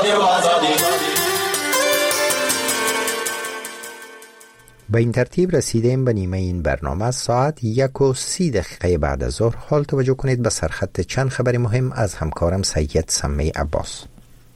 به این ترتیب رسیدیم به نیمه این برنامه. ساعت 1:30 بعد از ظهر. حال توجه کنید به سرخط چند خبر مهم از همکارم سید سمی عباس.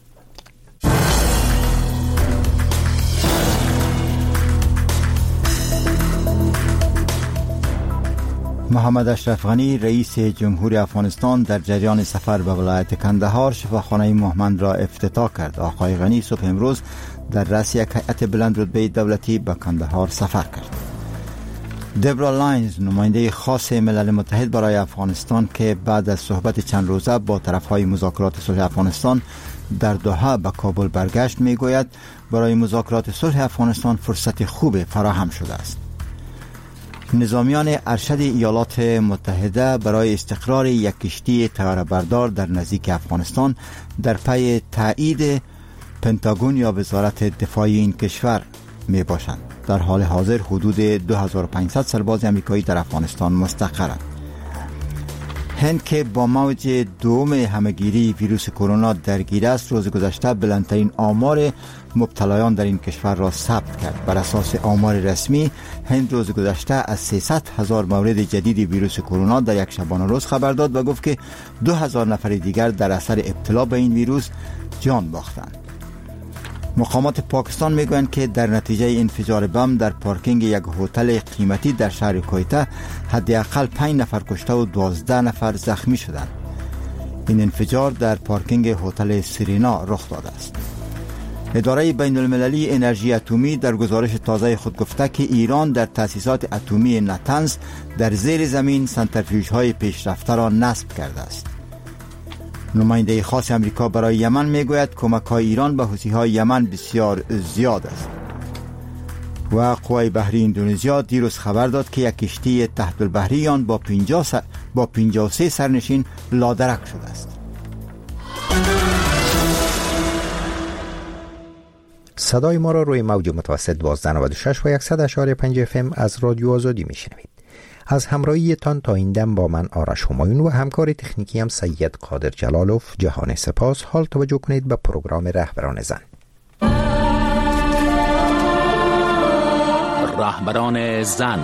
محمد اشرف غنی رئیس جمهوری افغانستان در جریان سفر به ولایت کندهار شفاخانه مهمند را افتتاح کرد. آقای غنی صبح امروز در رأس یک هیئت بلند رتبه دولتی به کندهار سفر کرد. دبرا لاینز نماینده خاص ملل متحد برای افغانستان که بعد از صحبت چند روزه با طرفهای مذاکرات صلح افغانستان در دوحه به کابل برگشت میگوید برای مذاکرات صلح افغانستان فرصت خوب فراهم شده است. نظامیان ارشد ایالات متحده برای استقرار یک کشتی طیاره‌بردار در نزدیک افغانستان در پی تایید پنتاگون یا وزارت دفاع این کشور می باشند. در حال حاضر حدود 2500 سرباز امریکایی در افغانستان مستقرند. هند که با موج دوم همهگیری ویروس کرونا درگیر است، روز گذشته بلندترین آمار مبتلایان در این کشور را ثبت کرد. بر اساس آمار رسمی، هند روز گذشته از 300,000 مورد جدید ویروس کرونا در یک شبانه روز خبر داد و گفت که 2000 نفر دیگر در اثر ابتلا به این ویروس جان باختند. مقامات پاکستان میگویند که در نتیجه انفجار بم در پارکینگ یک هتل قیمتی در شهر کویته حداقل 5 نفر کشته و 12 نفر زخمی شدند. این انفجار در پارکینگ هتل سرینا رخ داده است. اداره بین المللی انرژی اتمی در گزارش تازه خود گفته که ایران در تأسیسات اتمی نتنز در زیر زمین سنتریفیوژهای پیشرفته را نصب کرده است. نماینده خاص امریکا برای یمن میگوید کمک‌های ایران به حوثی‌های یمن بسیار زیاد است. و قوای بحری اندونزیا دیروز خبر داد که یک کشتی تحت البحری آن با 53 سرنشین لادرک شده است. صدای ما را روی موج متوسط 1296 و 100.5 FM از رادیو آزادی میشنوید. از همراهیتان تا این دم با من آرش همایون و همکار تکنیکی هم سید قادر جلالوف جهان سپاس. حال توجه کنید به پروگرام رهبران زن. رهبران زن.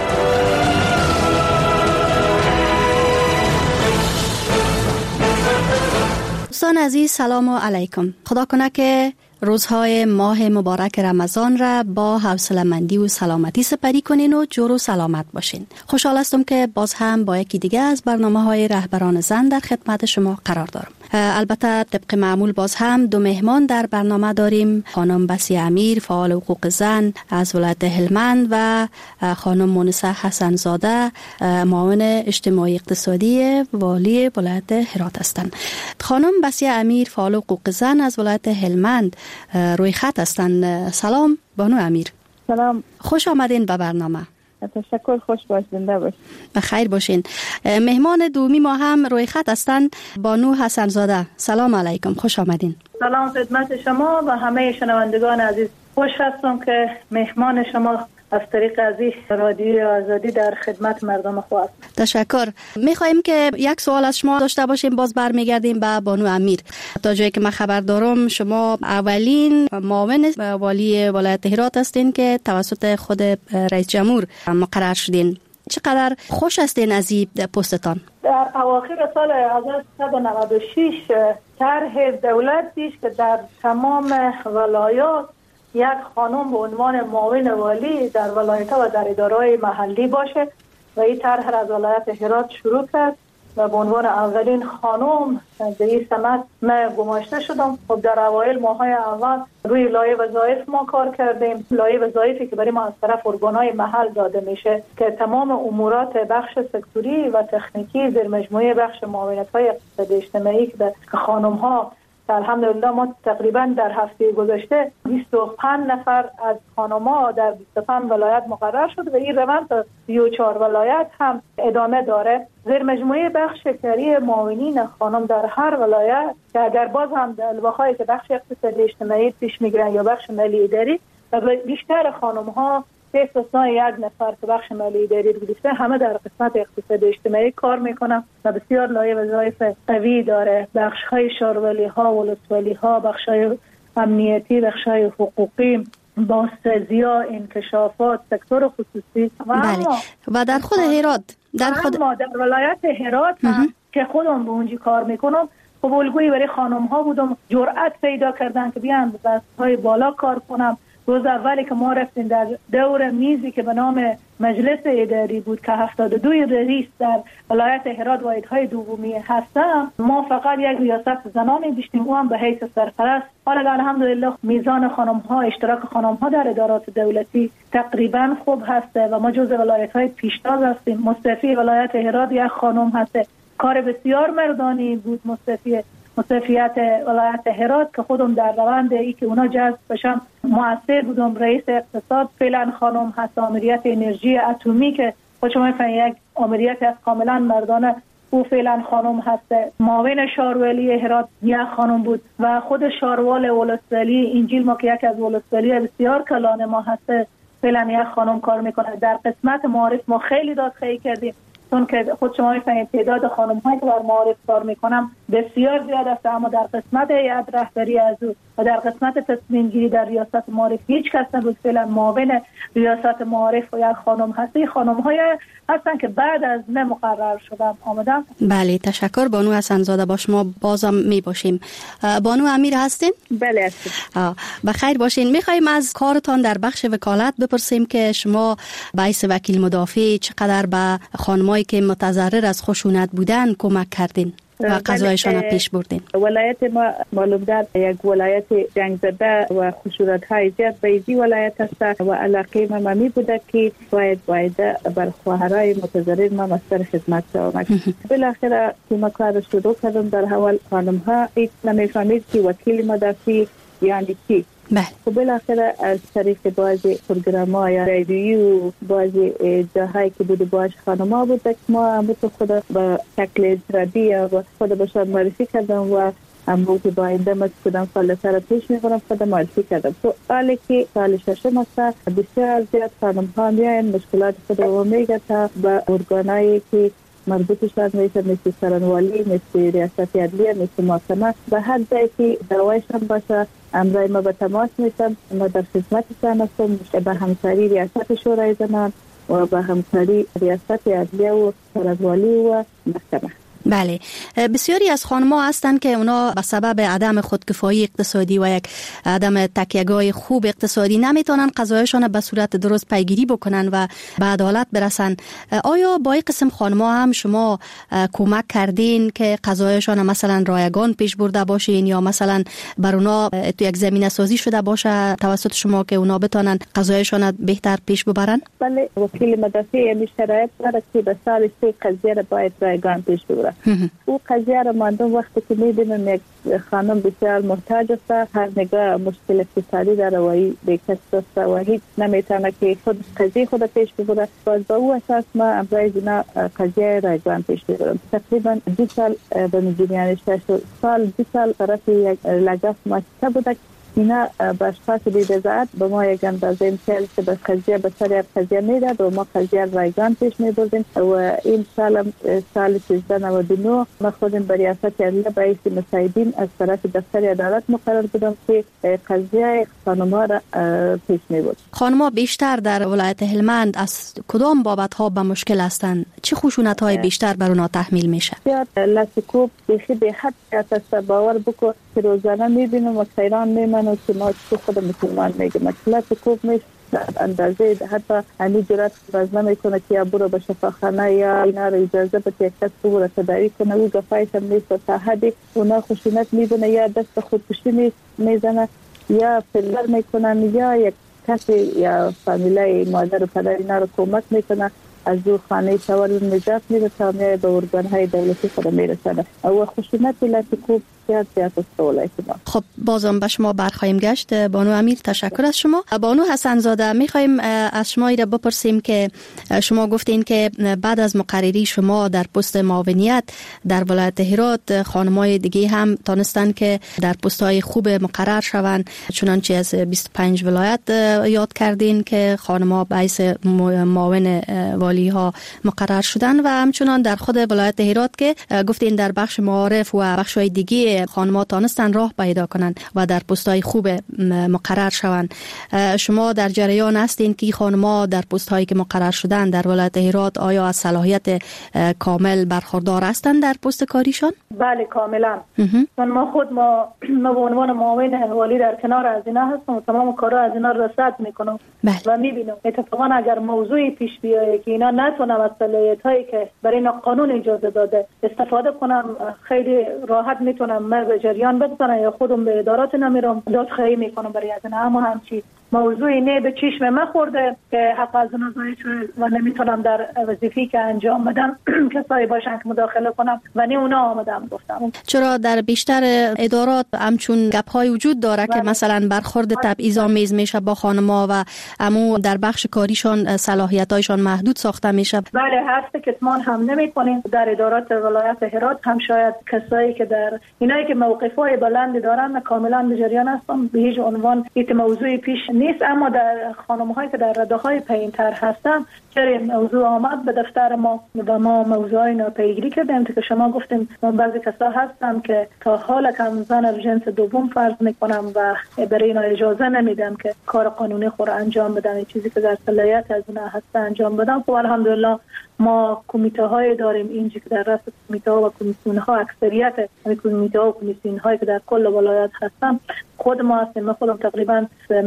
دوستان عزیز، سلام علیکم. خدا کنه که روزهای ماه مبارک رمضان را با حوصله‌مندی و سلامتی سپری کنین و جور و سلامت باشین. خوشحال هستم که باز هم با یکی دیگه از برنامه‌های رهبران زن در خدمت شما قرار دارم. البته طبق معمول باز هم 2 مهمان در برنامه داریم. خانم بسیه امیر، فعال حقوق زن از ولایت هلمند و خانم مونسه حسن زاده، معاون اجتماعی اقتصادی والی ولایت هرات هستند. خانم بسیه امیر، فعال حقوق زن از ولایت هلمند روی خط هستند. سلام بانو امیر. سلام، خوش آمدین به برنامه. تشکر، خوش باشید، زنده باشید. بخیر باشین. مهمان دومی ما هم روی خط هستند، بانو حسن زاده. سلام علیکم، خوش آمدین. سلام خدمت شما و همه شنوندگان عزیز. خوش هستم که مهمان شما از طریق عزیز رادیو آزادی در خدمت مردم خواست. تشکر. میخوایم که یک سوال از شما داشته باشیم، باز برمیگردیم به بانو امیر. تا جایی که من خبر دارم شما اولین معاون والی ولایت هرات هستین که توسط خود رئیس جمهور مقرر شدین. چقدر خوش هستین از این پستتان؟ در اواخر سال 1996 طرح دولت پیش که در تمام ولایات یک خانم به عنوان معاون والی در ولایت و در اداره‌های محلی باشه و این طرح از ولایت هرات شروع کرد و به عنوان اولین خانم به این سمت من گماشته شدم. خب در اوایل ماهای اول روی لایحه وظایف ما کار کردیم. لایحه وظایفی که برای ما از طرف ارگان‌های محل داده میشه که تمام امورات بخش سکتوری و تکنیکی در مجموعه بخش معاونت‌های اقتصادی اجتماعی که خانم‌ها الحمدلله ما تقریبا در هفته گذشته 25 نفر از خانم‌ها در 25 ولایت مقرر شد و این روند تا 34 ولایت هم ادامه داره. زیر مجموعه بخش کاری معاونین خانم در هر ولایت که اگر باز هم در الواح‌هایی که بخش اقتصادی اجتماعی پیش میگیرن یا بخش مالی اداری بیشتر خانم‌ها به استثنای یک نفر که بخش مالی اداری رو گرفته، همه در قسمت اقتصاد اجتماعی کار میکنن و بسیار لایه وظایف قوی داره. بخش های شارولی ها، ولسوالی ها، بخش های امنیتی، بخش های حقوقی، بازسازی ها، انکشافات، سکتور خصوصی و در خود هرات، در ولایت هرات که خودم به اونجا کار میکنم، خب الگویی برای خانم ها بودم، جرأت پیدا کردن که بیان به دستهای بالا کار کنم. روز اولی که ما رفتیم در دور میزی که به نام مجلس اداری بود که 72 رئیس در ولایت هرات واحدهای دومی هستم، ما فقط یک ریاست زنانی داشتیم، او هم به حیث سرپرست. حالا الحمدلله میزان خانم ها، اشتراک خانم ها در ادارات دولتی تقریبا خوب هسته و ما جز ولایت های پیشتاز هستیم. مستفی ولایت هرات یک خانم هسته، کار بسیار مردانی بود مستفیت ولایت هرات که خودم در روند ای که اونا جذب بشم مؤثر بودم. رئیس اقتصاد فعلا خانم هست، آمریت انرژی اتمی که خود شما یک آمریت از کاملا مردانه، او فعلا خانم هست. معاون شارولی هرات یک خانم بود و خود شاروال ولسوالی انجیل ما که یک از ولسوالی بسیار کلان ما هست، فعلا یک خانم کار میکنه. در قسمت معارف ما خیلی دادخواهی کردیم، چون که خود شما می‌فهمید تعداد خانم‌هایی که در معارف کار می‌کنم بسیار زیاد است، اما در قسمت هیئت رهبری از او و در قسمت تصمیم گیری در ریاست معارف هیچ کس نبود. فعلا معاون ریاست معارف و یک خانم هستی، خانم‌های هستن که بعد از من مقرر شدم آمدم. بله، تشکر بانو حسن زاده. با شما بازم میباشیم. بانو امیر هستین؟ بله هستم. بخیر باشین. میخوایم از کارتان در بخش وکالت بپرسیم که شما به حیث وکیل مدافع چقدر به خانمایی که متضرر از خشونت بودن کمک کردین و قضایشان پیش بردین؟ ولایت ما معلوم دارد یک ولایت جنگ زده و خشونت های زیاد به این ولایت است و علاقه ما می بوده که باید بر خواهرای متضرر ما مستر خدمت شوم. بالاخره که ما کار شروع کردم، در حال خانم ها هیچ نمیفهمید که وکیل مدافع یعنی چی. بله. بالاخره از طریق بعضی پروگرام‌ها یا رادیو و بعضی جاهایی که بوده باش خانم‌ها بود که ما هم خود به شکل اجرایی یا خود باشد معرفی کردم و امروز با آینده ما کدام سال‌ها را پیش می‌برم خود معرفی کردم. تو حالی که سال ششم است، بسیار زیاد خانم‌ها میاین مشکلات خود رو میگه تا به ارگانایی که مربوطشان میشه، مثل سرانوالی، مثل ریاست عدلیه، مثل محکمه، به هر جایی که دعوایشان باشه امرای ما به تماس میشم. ما در خدمتشان هستم به همکاری ریاست شورای زنان و به همکاری ریاست عدلیه و سرانوالی و محکمه. بله، بسیاری از خانم‌ها هستند که اونا به سبب عدم خودکفایی اقتصادی و یک عدم تکیه‌گاه خوب اقتصادی نمیتونن قضایشان به صورت درست پیگیری بکنن و به عدالت برسن. آیا با این قسم خانم‌ها هم شما کمک کردین که قضایشان مثلا رایگان پیش برده باشین یا مثلا بر اونا تو یک زمینه سازی شده باشه توسط شما که اونا بتونن قضایشان بهتر پیش ببرن؟ بله، وکیل مدافع همیشه شرایط داره که به سال 3 قضیه را باید رایگان پیش ببره. او قضیه را ماندم وقتی که می‌بینم یک خانم بسیار محتاج است، هر نگاه مشکل اقتصادی داره و به کس است و هیچ نمیتونه که خود قضیه خود پیش ببره. باز با او اساس ما امروز اینا قضیه رایگان پیش ببرم. تقریبا 2 سال به میگیرن 6 سال 2 سال طرف یک لگاف مؤسسه بوده. اینا به اشخاص بی‌رضایت به ما یک اندازه امتیاز که به قضیه به سر قضیه میداد و ما قضیه رایگان پیش میبردیم و این سال 1399 ما خودم به ریاست عدلیه به حیث مساعدین از طرف دفتر عدالت مقرر بودم که قضیه خانم‌ها را پیش میبرد. خانم‌ها بیشتر در ولایت هلمند از کدام بابت‌ها به مشکل هستند؟ چه خشونت‌های بیشتر بر اونها تحمیل میشه؟ لاسکوب به حد است، باور بکن که روزانه میبینم و سیران میمنم که ما خود مسلمان میگم مشکلات کوب میشه اندازه حتی همی جرات باز نمیکنه که یا برو به شفاخانه یا اینا رو اجازه بده یک کس برو تداوی کنه و گفایش هم نیست و تا حدی اونا خشونت میبینه یا دست خودکشی میزنه یا فلر میکنن یا یک کسی یا فامیلای مادر و پدر اینا رو کمک میکنه از او خانه سوال نجات میده تا میای به ارگانهای دولتی خود میرسنه و خشونت لاسکوب بسیار زیاد است ولایت ما. خب بازم به شما برخواهیم گشت. بانو امیر تشکر از شما. بانو حسن زاده میخوایم از شما ایره بپرسیم که شما گفتین که بعد از مقرری شما در پست معاونیت در ولایت هرات خانمای دیگه هم تانستن که در پست‌های خوب مقرر شوند، چنانچه از 25 ولایت یاد کردین که خانم‌ها به حیث معاون والی ها مقرر شدن و همچنان در خود ولایت هرات که گفتین در بخش معارف و بخش‌های دیگه خانم‌ها تانستن راه پیدا کنند و در پست‌های خوب مقرر شوند. شما در جریان هستین که خانم‌ها در پست‌هایی که مقرر شدن در ولایت هرات آیا از صلاحیت کامل برخوردار هستند در پست کاریشان؟ بله کاملا. ما به عنوان معاون والی در کنار از اینا هستم و تمام کارا از اینا رصد میکنم و میبینم اتفاقا اگر موضوعی پیش بیایه که اینا نتونم از صلاحیت‌هایی که برای اینا قانون اجازه داده استفاده کنم، خیلی راحت میتونم من به جریان بزنم یا خودم به ادارات نمیرم دادخواهی میکنم برای از اینا. اما همچی موضوعی نه به چشم من خورده که حق از اون ضایع شده و نمیتونم در وظیفه‌ای که انجام بدم کسایی باشن که مداخله کنم و نه اونا آمدم گفتم. چرا در بیشتر ادارات همچون گپ‌های وجود داره که مثلا برخورد تبعیض‌آمیز میشه با خانم‌ها و امو در بخش کاریشان صلاحیت‌هایشان محدود ساخته میشه؟ بله هست که کتمان هم نمی‌کنیم. در ادارات ولایت هرات هم شاید کسایی که در اینایی که موقف‌های بلند دارن کاملا به جریان هستن، به هیچ عنوان این موضوعی پیش نیست. اما در خانم‌هایی که در رده‌های پایین‌تر هستن چرا موضوع آمد به دفتر ما و ما موضوعی رو پیگیری کردیم که شما گفتیم بعضی کسا هستن که تا حالا که زن جنس دوم فرض میکنم و برای اینا اجازه نمیدم که کار قانونی خود انجام بدن، چیزی که در صلاحیت از اونها هست انجام بدن. خب الحمدلله ما کمیته های داریم اینجا که در رأس کمیته ها و کمیسیون ها اکثریت کمیته ها و کمیسیون هایی که در کل ولایت هستن خود ما هستیم. من خودم تقریبا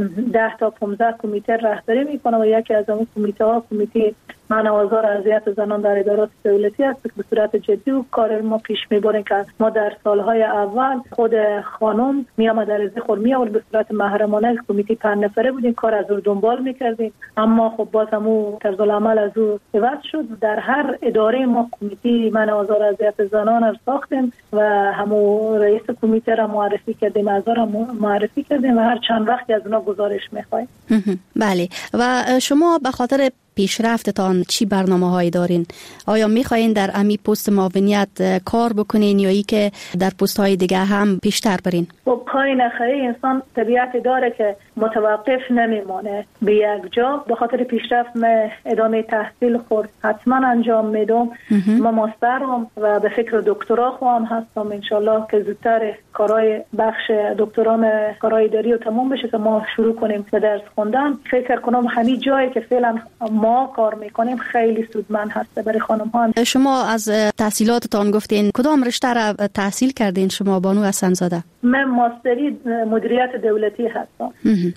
10 تا 15 کمیته رهبری میکنم و یکی از اون کمیته ها کمیته منع و آزار اذیت زنان در ادارات دولتی است که به صورت جدی و کار ما پیش میبریم که ما در سالهای اول خود خانم میامد در از خود میآورد به صورت محرمانه کمیته 5 نفره بودیم، کار از او دنبال میکردیم. اما خب باز همون طرز العمل از او عوض شد. در هر اداره ما کمیته منع و آزار اذیت زنان را ساختیم و همون رئیس کمیته را معرفی کردیم، اعضا را معرفی کردیم و هر چند وقتی از اونا گزارش میخوایم. بله. و شما به خاطر پیشرفتتان چی برنامه‌هایی دارین؟ آیا می‌خواین در امی پست معاونیت کار بکنین یا ای که در پست‌های دیگه هم پیشتر برین؟ خب کاری نخواهی انسان طبیعت داره که متوقف نمیمونه به یک جا. به خاطر پیشرفت من ادامه تحصیل خود حتما انجام میدم. ما ماسترم و به فکر دکترا خواهم هستم انشالله که زودتر کارهای بخش دکترام کارهای اداری رو تموم بشه که ما شروع کنیم به درس خوندن. فکر کنم همین جایی که فعلا ما کار میکنیم خیلی سودمند هست برای خانم ها. شما از تحصیلاتتان گفتین کدام رشته را تحصیل کردین شما بانو حسن زاده؟ من ماستری مدیریت دولتی هستم.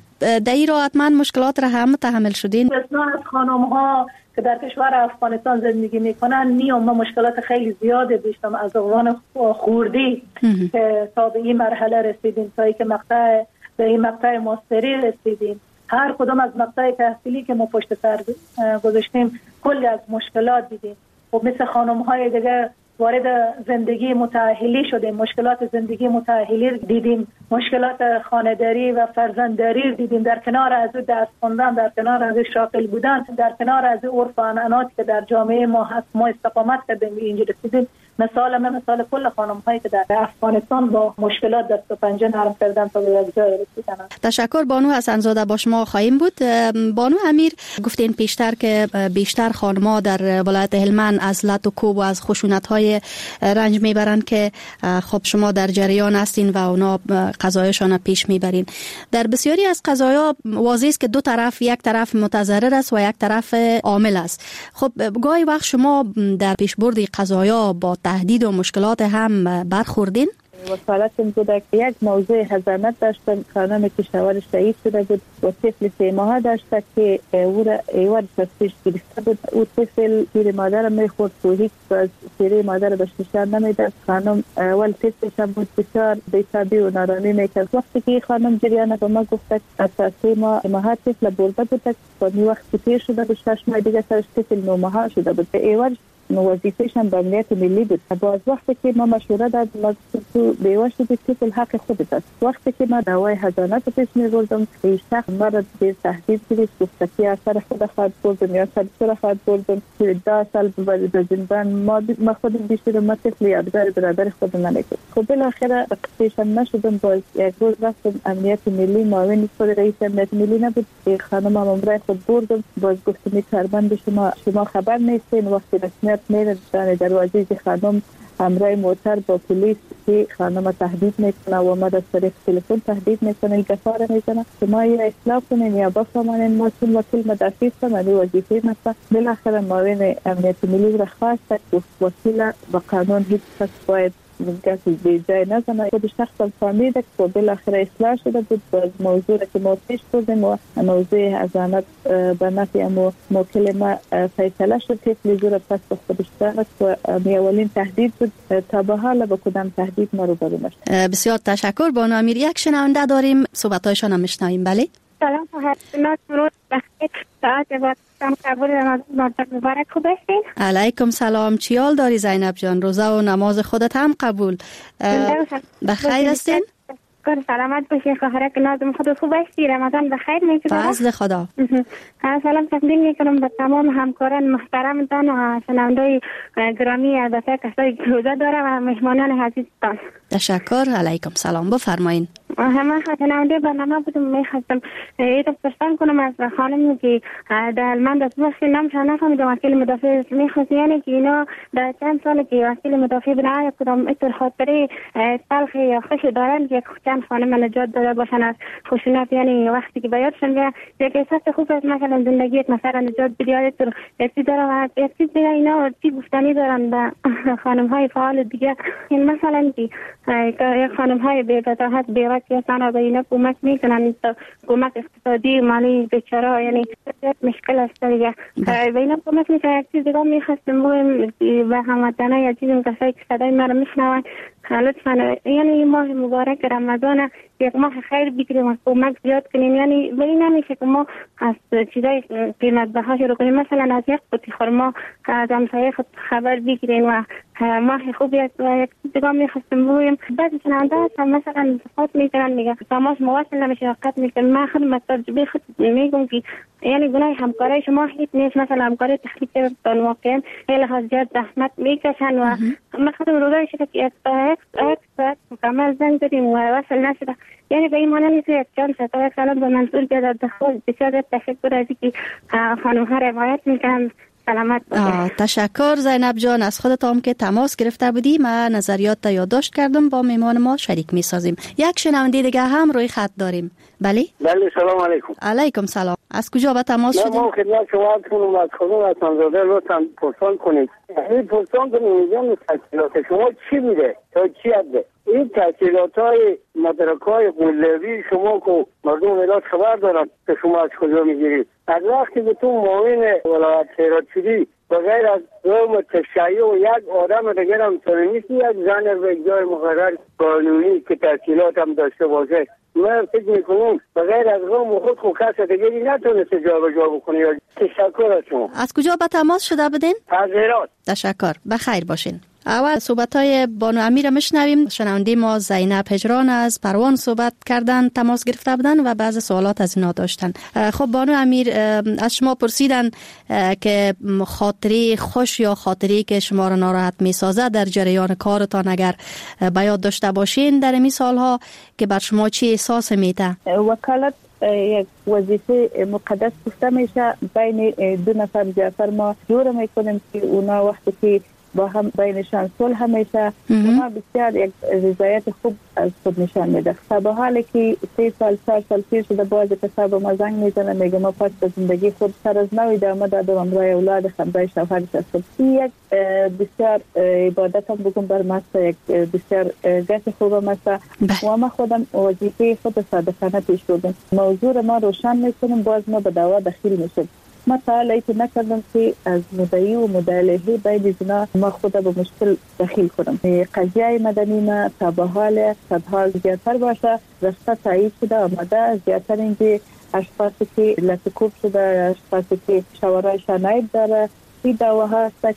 در این راه حتما مشکلات را هم متحمل شدین؟ بسیار از خانم ها که در کشور افغانستان زندگی میکنن نیام ما مشکلات خیلی زیاده داشتم از عنوان خوردی که تا به این مرحله رسیدیم، تا که به این مقطع ماستری رسیدیم. هر کدام از مقطع تحصیلی که ما پشت سر گذاشتیم کلی از مشکلات دیدیم. و مثل خانم های دیگه وارد زندگی متأهلی شدیم، مشکلات زندگی متأهلی دیدیم، مشکلات خانه‌داری و فرزندداری دیدیم. در کنار از درس خوندن، در کنار از شاغل بودن، در کنار از عرف و عنعنات که در جامعه ما هست، ما استقامت کردیم اینجا رسیدیم. مثال کل خانم هایی که در افغانستان با مشکلات دست و پنجه نرم کردن تا به یک جای رسیدن. تشکر. بانو حسن زاده با شما خواهیم بود. بانو امیر گفتین پیشتر که بیشتر خانم‌ها در ولایت هلمند از لط و کوب و از خشونت‌های رنج میبرن که خب شما در جریان هستین و اونا قضایشان پیش میبرین. در بسیاری از قضایا واضح است که دو طرف، یک طرف متضرر است و یک طرف عامل است. خب گاهی وقت شما در پیشبرد قضایا با تهدید و مشکلات هم برخوردین؟ وکالتم بوده که یک موضوع حضانت داشتم، خانم کشاورش رئیس شده بود و طفل 3 ماهه داشته که ایوار شستش گرفته بود. او طفل پیر مادر میخورد و هیچ از پیری مادر بشتشان نمیداد. خانم اول طفلش هم بود بسیار بی‌تابی و نارامی میکرد. وقتی که خانم جریان به ما گفت از 3 ماه طفل برده بود و می وقت پیر شده بود 6 ماه دیگه سرش طفل 9 ماهه شده بود. ایوار وظیفه‌شان به امنیت ملی بود. باز وقتی که ما مشوره دادم تو بیوه شدید که حق خودت است. وقتی که ما دعوای حضانت پیش می‌بردم این شخص مرا به تهدید کرد گفت که اثر خود خواهد بردم یا سر خواهد بردم که 10 سال به زندان ما خود بیشتر ما طفل یادگار برادر خود نمی‌کنم. خب بالاخره قصه‌شان نشدم. باز یک روز رفتم امنیت ملی معاون خود رئیس امنیت ملی نبود خانم امرای خود بردم. باز گفتم کارمند شما خبر نیستین وقتی رسمیت میره در دروازه خانم امرای موتر با پلیس که خانم تهدید میکنه و ما در طریق تلفن تهدید میکنه گفاره میزنه که ما یا اصلاح کنین یا بفهمانین ما چون وکیل مدافع هستم علی وظیفه مثلا. بالاخره معاون امنیت ملی را خواست که وکیل با قانون هیچ کس باید کسی به جای نزنه. خود شخصا فهمیده که بالاخره اصلاح شده بود. باز موضوع که ما پیش بردیم و موضوع حضانت به نفع موکل ما فیصله شد. طفل زور پس به خودش دارد و اولین تهدید بود. تا به حال با کدام تهدید ما رو برو نشد. بسیار تشکر بانو امیر. یک شنونده داریم صحبت‌هایشان هم میشنویم. بله سلام حضرت روز بخیر ساعت با قبول رمضان مبارک خوب هستین؟ علیکم سلام. چی حال داری زینب جان؟ روزه و نماز خودت هم قبول؟ بخیر هستین؟ سلامت باشی خواهرک نازم خود خوب هستی؟ رمضان بخیر میگذره؟ فضل خدا. سلام تقدیم میکنم به تمام همکاران محترمتان و شنوندای گرامی البته کسایی که روزه داره و مهمانان عزیزتان. تشکر. علیکم سلام. بفرمایین. همه شنونده برنامه بودم میخواستم پرسان کنم از خانمی که در من دست بخشی نمشان نفهمیدم وکیل مدافع میخواست یعنی که اینا در چند سال که وکیل مدافع بنای کدام اتر خاطره تلخ یا خوش دارن که چند خانم نجات داده باشن از خشونت یعنی وقتی که بیادشن یک احساس خوب از مثلا زندگی یک مثلا نجات بدید تو احساس داره و احساس دیگه اینا چی گفتنی دارن به خانم های فعال دیگه. این مثلا که یک خانم های بی بداهت بی کسان به اینا کمک میکنن کمک اقتصادی مالی بیچاره یعنی مشکل است دیگه به اینا کمک میکنن. یک چیز دیگه میخواستم مهم و هموطنای عزیزم کسایی که صدای مرا میشنون لطفا یعنی ماه مبارک رمضان یک ماه خیر بگیریم و کمک زیاد کنیم. یعنی ولی نمیشه که ما از چیزای قیمت بها شروع کنیم. مثلا از یک قوطی خرما از همسایه خود خبر بگیریم و ماه خوبی است. و یک چیز دیگه میخواستم بگویم بعضی شنونده هستن مثلا صفات میکنن میگه تماس مواصل نمیشه قطع میکنن. من خود تجربه خود میگم که یعنی گناه همکاری شما هیچ نیست. مثلا همکاری تخلیق واقعا خیلی زیاد زحمت میکشن و ما خودم روزای شده که یک ساعت مکمل زنگ داریم و وصل نشده. یعنی به این مانه نیست یک چند سلام به منصور بیاد دخول. بسیار تشکر از اینکه خانم ها روایت میکنن. سلامت باشه. تشکر زینب جان از خودت هم که تماس گرفته بودی. من نظریات یادداشت کردم با میمان ما شریک میسازیم. یک شنونده دیگه هم روی خط داریم. بله سلام علیکم. علیکم سلام. از کجا به تماس شدیم؟ ما خدمت شما هستم از خانم حسن‌زاده لطفاً پرسان کنید. این پرسان کنید میگم تحصیلات شما چی بوده تا چی بوده؟ این تحصیلات‌های مدرک‌های قله‌ای شما که مردم ولایت خبر دارن که شما از کجا میگیرید؟ از وقتی که تو معاون ولایت خیرات شدی بغیر از قوم تشیع و یک آدم دیگر هم نیستی یک زن به جای مقرر قانونی که تحصیلات هم داشته باشه. من فکر میکنم بغیر از قوم خود کس دیگری نتونسته جابجا بکنه. تشکر از شما. از کجا به تماس شده بودین؟ از هرات. تشکر. بخیر باشین. اول صحبت‌های بانو امیر میشنویم. شنونده ما زینب هجران از پروان صحبت کردن، تماس گرفته بودن و بعض سوالات از اینا داشتن. خب بانو امیر از شما پرسیدن که خاطره خوش یا خاطری که شما را ناراحت میسازه در جریان کارتان اگر به یاد داشته باشین در این سالها که بر شما چی احساس میده؟ وکالت یک وظیفه مقدس گفته میشه. بین دو نفر جعفر ما جور میکنیم که اونا وقتی که با هم بینشان صلح همیشه ما بسیار یک رضایت خوب از خود نشان میده. به حالی که 3 سال 4 سال پیر شده باز پسر به ما زنگ میزنه میگه ما پس به زندگی خود سر از نو ادامه دادم امرای اولاد خمرای شوهرش هستم. یک بسیار عبادت هم بگم بر ماستا یک بسیار گشت خوبم است و ما خودم وظیفه خود صادقانه پیش بردم. موضوع ما روشن میکنیم باز ما به دعوا دخیل میشیم. ما تا حالی نکردم که از مدعی و مدعی بین اینا ما خود به مشکل دخیل کنم. قضیه مدنی ما تا به حال صدها زیادتر باشه رسته تایید شده آمده. زیادتر اینکه اشخاصی که لطکوب شده اشخاصی که شوارای شنایب داره این دعواها هست که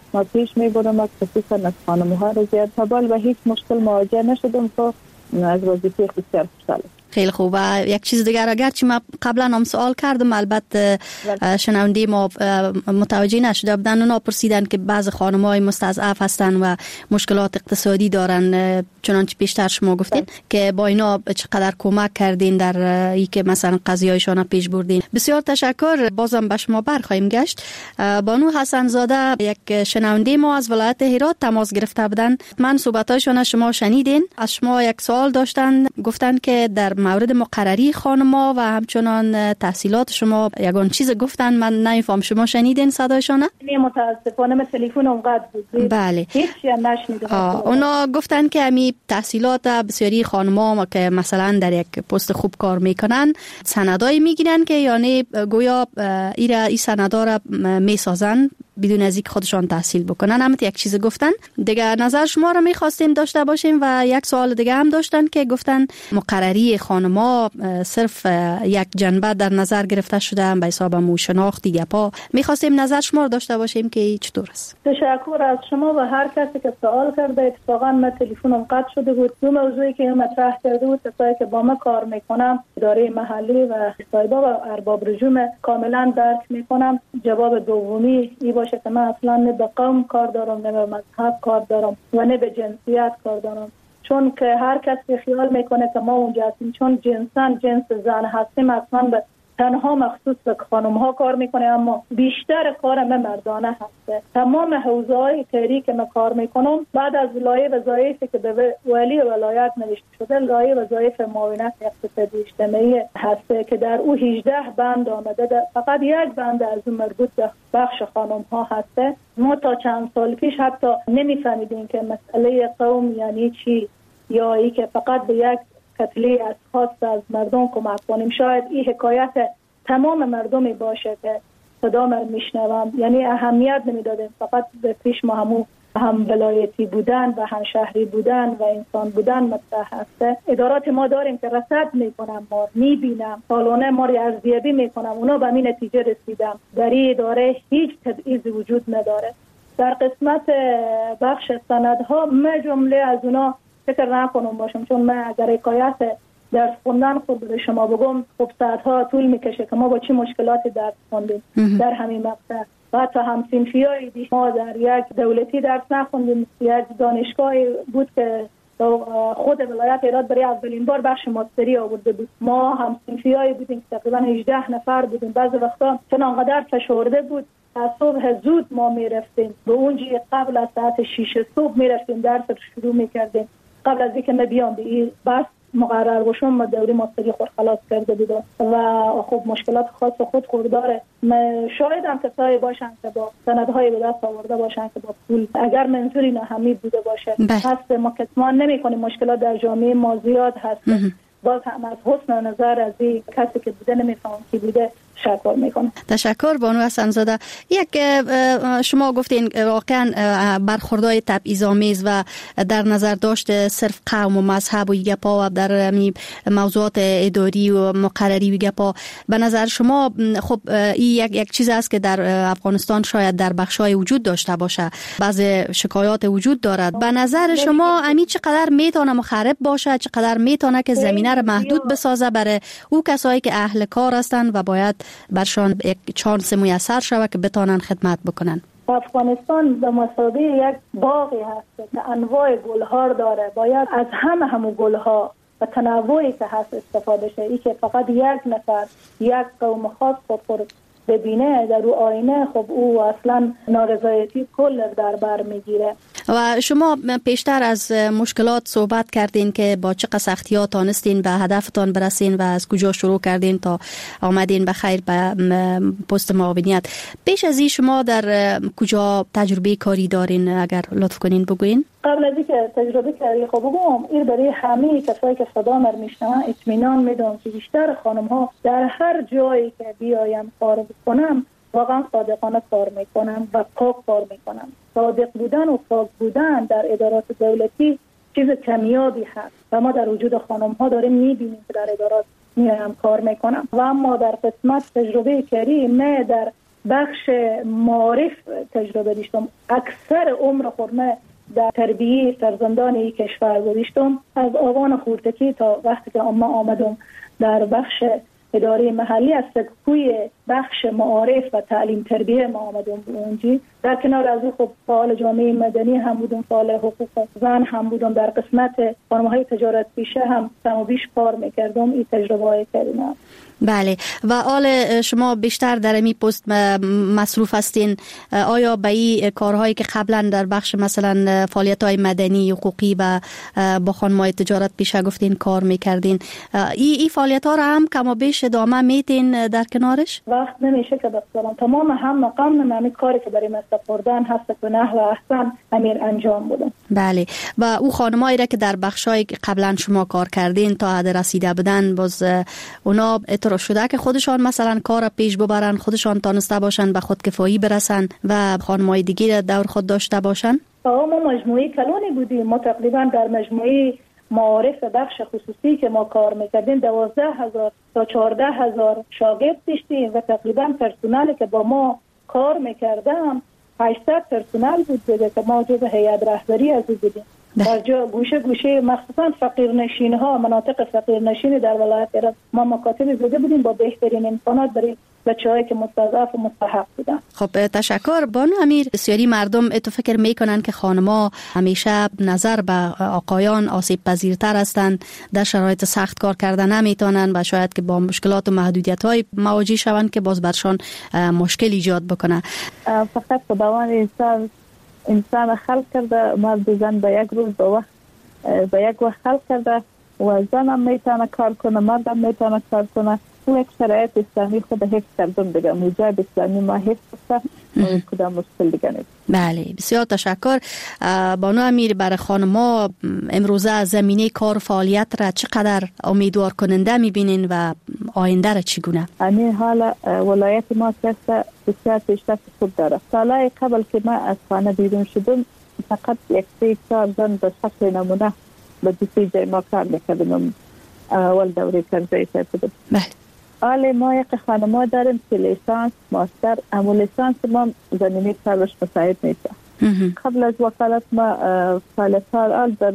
ما پیش میبرم خصوصا از خانم‌ها رو زیاد و هیچ مشکل مواجه نشدم که از وظیفه خود بسیار خوشحالم. خیلی خوب. و یک چیز دیگر اگرچه ما قبلا هم سوال کردم البته شنونده ما متوجه نشده بودن، اونا پرسیدن که بعض خانم‌های مستضعف هستن و مشکلات اقتصادی دارن، چنانچه پیشتر شما گفتین که با اینا چقدر کمک کردین در این که مثلا قضیه‌هایشان پیش بردین. بسیار تشکر. بازم به شما برخواهیم گشت. بانو حسن زاده یک شنونده ما از ولایت هرات تماس گرفته بودن. من صحبت‌هایشان شما شنیدین. از شما یک سوال داشتن، گفتن که در مورد مقرری خانم‌ها و همچنان تحصیلات شما یگان چیز گفتن، من نمیفهم شما شنیدین صدایشان؟ متاسفانه من تلفن اونقدر بود. بله. هیچ نشنیدم. اونا گفتن که امی تحصیلات بسیاری خانم‌ها که مثلا در یک پست خوب کار میکنن سندای میگیرن که یعنی گویا این سندا را میسازن بدون از اینکه خودشان تحصیل بکنن. هم یک چیز گفتن دیگه. نظر شما رو میخواستیم داشته باشیم و یک سوال دیگه هم داشتن که گفتن مقرری خانم‌ها صرف یک جنبه در نظر گرفته شده به حساب شناختی گپا. میخواستیم نظر شما رو داشته باشیم که چطور است. تشکر از شما و هر کسی که سوال کرده. اتفاقا من تلفنم قطع شده بود. دو موضوعی که مطرح کرده بود، کسایی که با ما کار میکنم اداره محلی و صاحبا و ارباب رجوم کاملا درک میکنم. جواب دومی ای باشه که من اصلا نه به قوم کار دارم، نه به مذهب کار دارم و نه به جنسیت کار دارم. چون که هر کسی خیال میکنه که ما اونجا هستیم چون جنس زن هستیم، اصلا به تنها مخصوص به خانم ها کار میکنه، اما بیشتر کار من مردانه هسته. تمام حوزه‌های کاری که من کار میکنم بعد از لایحه وظایفی که به ولی ولایت نوشته شده، لایحه وظایف معاونت اقتصادی اجتماعی هسته که در او 18 بند آمده. فقط یک بند از اون مربوط به بخش خانم ها هسته. ما تا چند سال پیش حتی نمیفهمیدیم که مسئله قوم یعنی چی، یا ای که فقط به یک کتله از خاص از مردم کمک کنیم. شاید این حکایت تمام مردمی باشه که صدا من میشنوم، یعنی اهمیت نمیدادیم. فقط به پیش ما هم ولایتی بودن و هم شهری بودن و انسان بودن مطرح هسته. ادارات ما داریم که رصد میکنم، ما میبینم سالانه ما ارزیابی میکنم، اونا به این نتیجه رسیدم در این اداره هیچ تبعیض وجود نداره. در قسمت بخش سندها من جمله از اونا فکر نکنم باشم، چون من اگر حکایت درس خوندن خود به شما بگم خب ساعتها طول میکشه که ما با چه مشکلاتی درس خوندیم در همین مقطع. و تا هم صنفیای دیگه ما در یک دولتی درس نخوندیم، یک دانشگاهی بود که خود ولایت هرات برای اولین بار بخش ماستری آورده بود. ما هم صنفیای بودیم که تقریبا 18 نفر بودیم. بعضی وقتا چون انقدر فشرده بود از صبح زود ما میرفتیم به اونجا، قبل از ساعت 6 صبح میرفتیم درس رو شروع میکردیم. قبل از اینکه من بیام به این بحث مقرر باشم ما دوره ماستری خود خلاص کرده بودم و خب مشکلات خاص خود خورداره. شاید هم کسایی باشن که با سندهای به دست آورده باشن که با پول، اگر منظوری نهمی بوده باشه هست، ما کتمان نمی کنیم. مشکلات در جامعه ما زیاد هست. باز هم از حسن نظر از این کسی که بوده نمیفهم کی بوده تشکر میکنم. تشکر بانو حسن زاده. یک شما گفتین واقعا برخوردهای تبعیض‌آمیز و در نظر داشت صرف قوم و مذهب و گپا و در موضوعات اداری و مقرری و گپا، به نظر شما خب این یک چیز است که در افغانستان شاید در بخشای وجود داشته باشه، بعض شکایات وجود دارد. به نظر شما امی چقدر میتونه مخرب باشه، چقدر میتونه که زمینه را محدود بسازه برای او کسایی که اهل کار هستند و باید برشان یک چانس میسر شود که بتانن خدمت بکنن؟ افغانستان به مثابه یک باغی هست که انواع گلها داره. باید از همه گلها و تنوعی که هست استفاده شه. ای که فقط یک نفر یک قوم خاص خود ببینه در او آینه، خب او اصلا نارضایتی کل در بر میگیره. و شما پیشتر از مشکلات صحبت کردین که با چه سختی‌ها تانستین به هدفتان برسین و از کجا شروع کردین تا آمدین به خیر به پست معاونیت. پیش از این شما در کجا تجربه کاری دارین؟ اگر لطف کنین بگوین. قبل از اینکه تجربه کاری خب بگم، این برای همه کسایی که صدا مر میشنون اطمینان میدم که بیشتر خانم‌ها در هر جایی که بیایم کار بکنم واقعا صادقانه کار میکنم و پاک کار میکنم. صادق بودن و پاک بودن در ادارات دولتی چیز کمیابی هست و ما در وجود خانم‌ها داریم میبینیم که در ادارات میایم کار میکنم. و اما در قسمت تجربه کاری من در بخش معارف تجربه داشتم. اکثر عمر خودم در تربیه فرزندان این کشور گذاشتم، از آوان خردکی تا وقتی که آمدم در بخش اداره محلی، از سکوی بخش معارف و تعلیم تربیه ما آمدم اونجا. در کنار از او خب فعال جامعه مدنی هم بودم، فعال حقوق زن هم بودم، در قسمت خانم‌های تجارت پیشه هم کم و بیش کار میکردم. این تجربه های کردم. بله. و آل شما بیشتر در این پست مصروف هستین، آیا به این کارهایی که قبلا در بخش مثلا فعالیت‌های مدنی حقوقی و با خانم‌های تجارت پیشه گفتین کار میکردین، این فعالیت‌ها را هم کم و بیش ادامه میتین در کنارش؟ وقت نمیشه که بخوام تمام هم مقام نمی کاری که برای مستقردن هست که نه و احسن امیر انجام بودم. بله. و او خانمایی را که در بخشایی که قبلا شما کار کردین تا حد رسیده بودن، باز اونا اعتراف شده که خودشان مثلا کار پیش ببرن، خودشان تانسته باشن به خودکفایی برسن و خانمای دیگه دور خود داشته باشن؟ ما مجموعه کلانی بودیم، ما تقریبا در مجموعه معارف بخش خصوصی که ما کار میکردیم 12,000 تا 14,000 شاگرد داشتیم و تقریبا پرسنلی که با ما کار میکردم 800 پرسنل بود دیگه که ما جزء هیئت رهبری از او بودیم. در گوشه گوشه مخصوصا فقیرنشین ها، مناطق فقیرنشین در ولایت هرات ما مکاتب زده بودیم با بهترین امکانات برای بچه‌هایی که مستضعف و مستحق بودن. خب تشکر. بانو امیر، بسیاری مردم تو فکر میکنن که خانم‌ها همیشه نظر به آقایان آسیب پذیرتر هستند، در شرایط سخت کار کردن نمیتونن و شاید که با مشکلات و محدودیت‌های مواجه شوند که باز برشان مشکل ایجاد بکنه. فقط خداوند انسان خلق کرده، مرد و زن به یک روز به یک وقت خلق کرده و زن هم میتونه کار کنه، مرد هم میتونه کار کنه. او یک شرایط اسلامی خود حفظ کردم دیگه، موجب اسلامی ما حفظ کرده و کدام مشکل دیگه نیست. بله، بسیار تشکر. بانو امیر، برای خانم‌ها امروزه زمینه کار فعالیت را چقدر امیدوار کننده میبینین و آینده را چگونه؟ همین حال ولایت ما سیاست بسیار پیشرفت خوب داره. سالهای قبل که ما از خانه بیرون شدم فقط 1-4 زن به شکل نمونه به دوستی جای ما کار میکردیم. اول دوره کرده بودم. بله. حال ما یک خانما داریم که لیسانس، ماستر، اما لیسانس ما زمینه کارش مساعد نیست. قبل از وکالت ما فعالیت‌ها در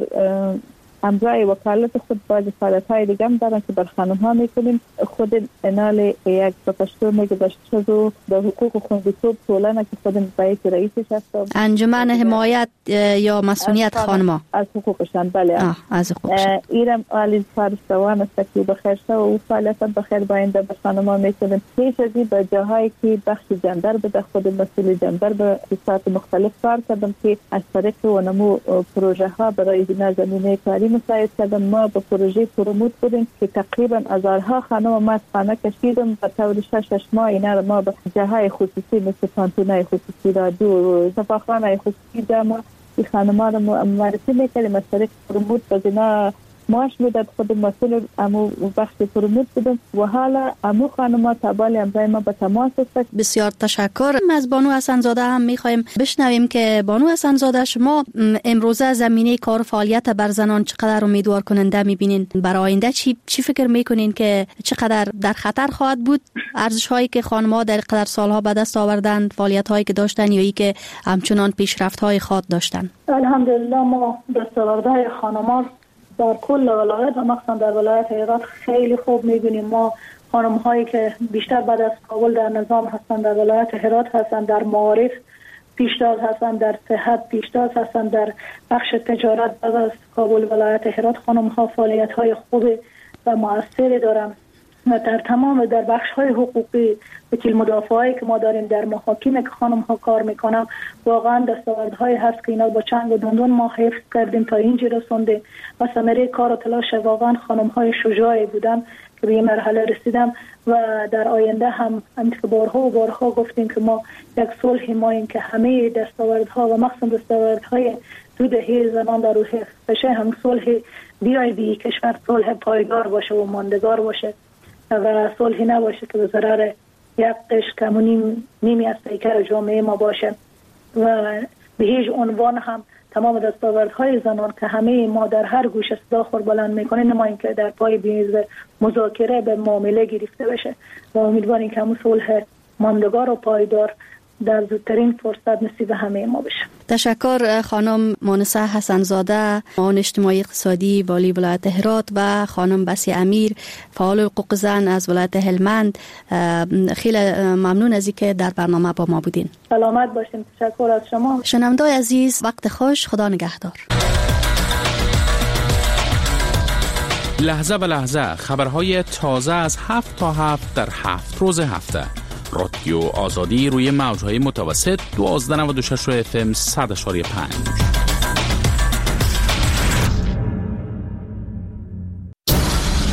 امرای وکالت خود باز فعالیت‌های دیگه هم دارن که بر خانم‌ها میکنیم. خود انال یک پشتو میگه داشتو در حقوق خوندیتوب طولانه که خودم باید رئیسش هستم. انجمن حمایت یا مسئولیت خانم‌ها از حقوقشان. بله. از حقوقشان. ایرم عالی فارس دوام است که بخیر شو و فعالیت بخیر باینده به خانم‌ها میکنیم. پیش از این به جاهایی که بخش جندر به خود مسئول جندر به حساب مختلف کار کردم که از طریق و نمو پروژه ها برای زمینه کاری مساعد کردم. ما به پروژه پروموت بودیم که تقریبا هزارها خانم ما از خانه کشیدم به طور 6 ماه. اینا رو ما به جاهای خصوصی مثل پانتونای خصوصی، رادیو و شفاخانه خصوصی جمع این خانم‌ها رو معرفی میکردیم. از طریق پروموت به اینا معاش میداد. خود مسئول امو بخش پروموت بودم و حالا امو خانم‌ها تابال امرای ما به تماس است. بسیار تشکر. از بانو حسن زاده هم میخوایم بشنویم که بانو حسن زاده، شما امروزه زمینه کار و فعالیت بر زنان چقدر امیدوار کننده میبینین؟ برای آینده چی فکر میکنین که چقدر در خطر خواهد بود ارزش هایی که خانم‌ها در قدر سالها به دست آوردند، فعالیت هایی که داشتن یا ای که همچنان پیشرفت های خود داشتن؟ الحمدلله ما دستاوردهای خانم‌ها در کل ولایت و مخصوصا در ولایت هرات خیلی خوب میبینیم. ما خانم هایی که بیشتر بعد از کابل در نظام هستن در ولایت هرات هستن، در معارف پیشتاز هستن، در صحت پیشتاز هستن، در بخش تجارت بعد از کابل ولایت هرات خانم ها فعالیت های خوب و مؤثری دارن. و در تمام در بخش های حقوقی وکیل مدافعایی که ما داریم در محاکم که خانم ها کار میکنم، واقعا دستاوردهایی هست که اینا با چنگ و دندون ما حفظ کردیم تا اینجا رسونده و ثمره کار و تلاش واقعا خانم های شجاعی بودن که به این مرحله رسیدم. و در آینده هم که بارها و بارها گفتیم که ما یک صلح ماییم که همه دستاوردها و مخصوصا دستاوردهای دو دهه زنان در روح حفظ بشه، هم صلح بیای کشور صلح پایدار باشه و ماندگار باشه و صلحی نباشه که به ضرر یک قشر کم و نیمی از پیکر جامعه ما باشه. و به هیچ عنوان هم تمام دستاوردهای زنان که همه ما در هر گوشه صدا خور بلند میکنه نماییم که در پای میز مذاکره به معامله گرفته بشه و امیدواریم که همون صلح ماندگار و پایدار در زودترین فرصت نصیب همه ما بشه. تشکر خانم مونسه حسنزاده، معاون اجتماعی اقتصادی والی ولایت هرات و خانم بسی امیر، فعال حقوق زن از ولایت هلمند. خیلی ممنون از اینکه در برنامه با ما بودین. سلامت باشین. تشکر از شما. شنونده‌های عزیز، وقت خوش، خدا نگهدار. لحظه به لحظه خبرهای تازه از 7 تا 7 در 7 روز هفته. رادیو آزادی روی موجهای متوسط 1296 FM 100.5.